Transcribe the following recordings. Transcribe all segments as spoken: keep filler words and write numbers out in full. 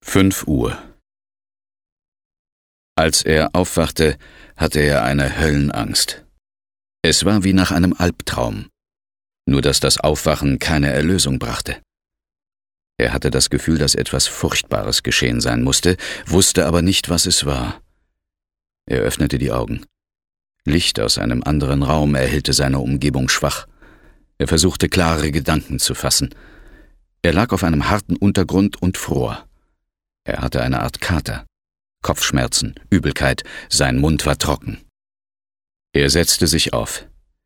Fünf Uhr. Als er aufwachte, hatte er eine Höllenangst. Es war wie nach einem Albtraum, nur dass das Aufwachen keine Erlösung brachte. Er hatte das Gefühl, dass etwas Furchtbares geschehen sein musste, wusste aber nicht, was es war. Er öffnete die Augen. Licht aus einem anderen Raum erhellte seine Umgebung schwach. Er versuchte, klare Gedanken zu fassen. Er lag auf einem harten Untergrund und fror. Er hatte eine Art Kater. Kopfschmerzen, Übelkeit, sein Mund war trocken. Er setzte sich auf.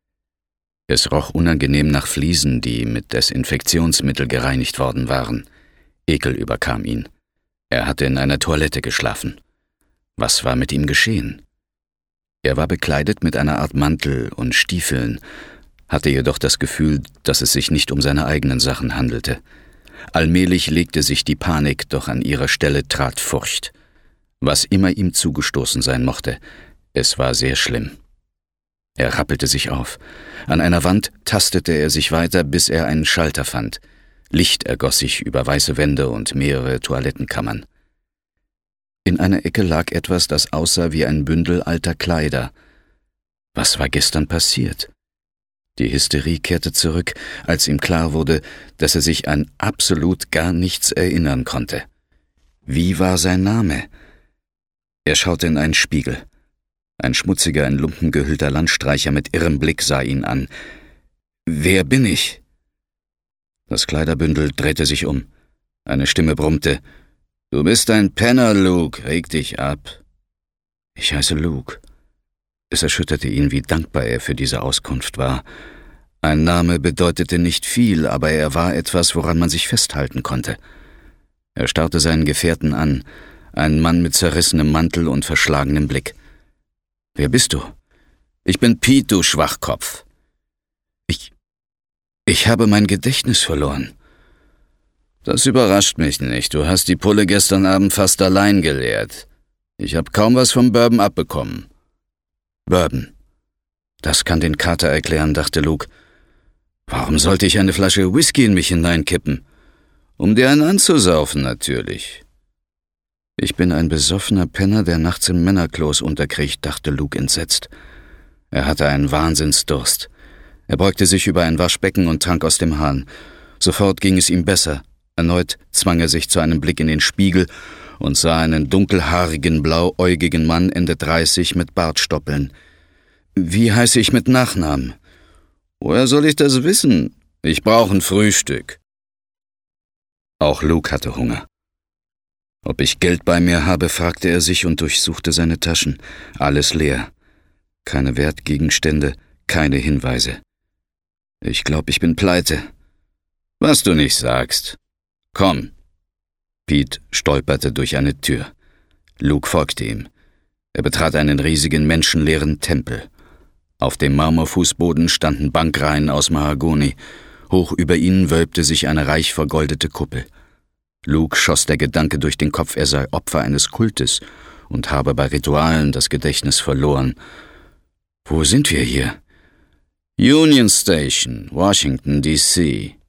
Es roch unangenehm nach Fliesen, die mit Desinfektionsmittel gereinigt worden waren. Ekel überkam ihn. Er hatte in einer Toilette geschlafen. Was war mit ihm geschehen? Er war bekleidet mit einer Art Mantel und Stiefeln, hatte jedoch das Gefühl, dass es sich nicht um seine eigenen Sachen handelte. Allmählich legte sich die Panik, doch an ihrer Stelle trat Furcht. Was immer ihm zugestoßen sein mochte, es war sehr schlimm. Er rappelte sich auf. An einer Wand tastete er sich weiter, bis er einen Schalter fand. Licht ergoss sich über weiße Wände und mehrere Toilettenkammern. In einer Ecke lag etwas, das aussah wie ein Bündel alter Kleider. Was war gestern passiert? Die Hysterie kehrte zurück, als ihm klar wurde, dass er sich an absolut gar nichts erinnern konnte. Wie war sein Name? Er schaute in einen Spiegel. Ein schmutziger, in Lumpen gehüllter Landstreicher mit irrem Blick sah ihn an. »Wer bin ich?« Das Kleiderbündel drehte sich um. Eine Stimme brummte. »Du bist ein Penner, Luke, reg dich ab.« »Ich heiße Luke.« Es erschütterte ihn, wie dankbar er für diese Auskunft war. Ein Name bedeutete nicht viel, aber er war etwas, woran man sich festhalten konnte. Er starrte seinen Gefährten an, ein Mann mit zerrissenem Mantel und verschlagenem Blick. »Wer bist du?« »Ich bin Pete, du Schwachkopf.« »Ich... ich habe mein Gedächtnis verloren.« »Das überrascht mich nicht. Du hast die Pulle gestern Abend fast allein geleert. Ich habe kaum was vom Bourbon abbekommen.« »Bourbon. Das kann den Kater erklären«, dachte Luke. »Warum sollte ich eine Flasche Whisky in mich hineinkippen?« »Um dir einen anzusaufen, natürlich.« »Ich bin ein besoffener Penner, der nachts im Männerklos unterkriecht«, dachte Luke entsetzt. Er hatte einen Wahnsinnsdurst. Er beugte sich über ein Waschbecken und trank aus dem Hahn. Sofort ging es ihm besser. Erneut zwang er sich zu einem Blick in den Spiegel und sah einen dunkelhaarigen, blauäugigen Mann Ende dreißig mit Bartstoppeln. »Wie heiße ich mit Nachnamen?« »Woher soll ich das wissen? Ich brauche ein Frühstück.« Auch Luke hatte Hunger. »Ob ich Geld bei mir habe?«, fragte er sich und durchsuchte seine Taschen. Alles leer. Keine Wertgegenstände, keine Hinweise. »Ich glaube, ich bin pleite.« »Was du nicht sagst. Komm.« Pete stolperte durch eine Tür. Luke folgte ihm. Er betrat einen riesigen, menschenleeren Tempel. Auf dem Marmorfußboden standen Bankreihen aus Mahagoni. Hoch über ihnen wölbte sich eine reich vergoldete Kuppel. Luke schoss der Gedanke durch den Kopf, er sei Opfer eines Kultes und habe bei Ritualen das Gedächtnis verloren. »Wo sind wir hier?« »Union Station, Washington, D C